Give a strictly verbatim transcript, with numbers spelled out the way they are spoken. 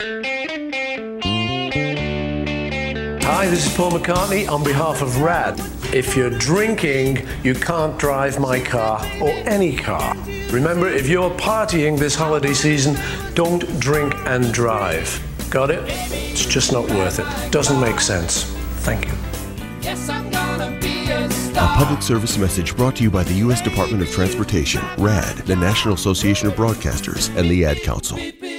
Hi, this is Paul McCartney on behalf of RAD. If you're drinking, you can't drive my car or any car. Remember, if you're partying this holiday season, don't drink and drive. Got it? It's just not worth it. Doesn't make sense. Thank you. Yes, I'm gonna be a star. A public service message brought to you by the U S Department of Transportation, RAD, the National Association of Broadcasters, and the Ad Council.